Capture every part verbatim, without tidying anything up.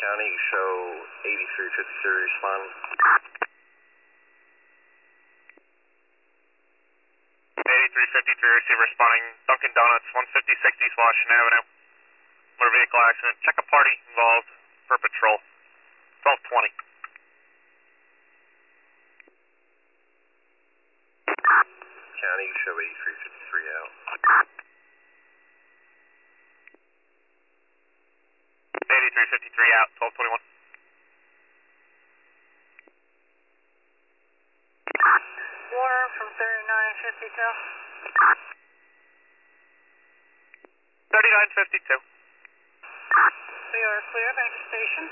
County, show eighty-three fifty-three responding. eighty-three fifty-three, receiver responding. Dunkin' Donuts, one fifty-six East Washington Avenue. Motor vehicle accident. Check a party involved for patrol. twelve twenty. County, show eighty-three fifty-three out. eighty-three fifty-three out, twelve twenty-one. Warner from thirty-nine fifty-two. thirty-nine fifty-two. We are clear back to station.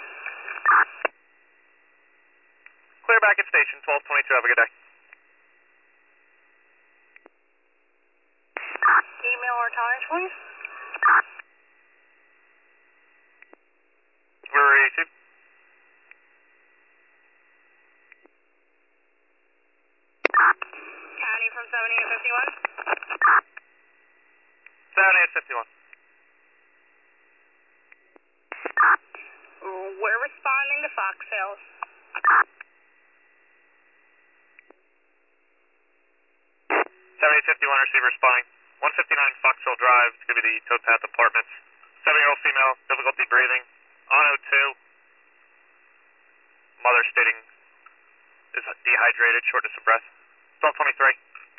Clear back at station, twelve twenty-two. Have a good day. Email our times, please. We're eighty-two. County from seventy-eight fifty-one. seventy-eight fifty-one. We're responding to Fox Hills. seventy-eight fifty-one, receiver responding. one fifty-nine Foxhill Drive, it's going to be the Towpath Apartments. seven-year-old female, difficulty breathing. On O two. Mother stating is dehydrated, shortness of breath. twelve twenty-three.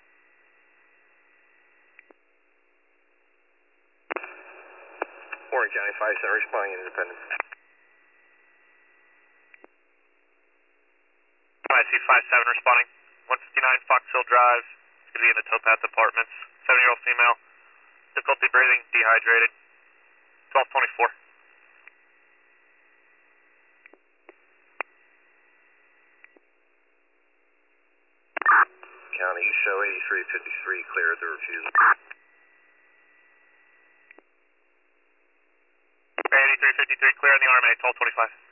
Warren County, five center responding Independence. I see five seven responding. one fifty-nine Foxhill Drive, it's going to be in the Towpath Apartments. seven-year-old female, difficulty breathing, dehydrated. twelve twenty-four. County, show eighty-three fifty-three, clear the refusal. eighty-three fifty-three, clear in the R M A, twelve twenty-five.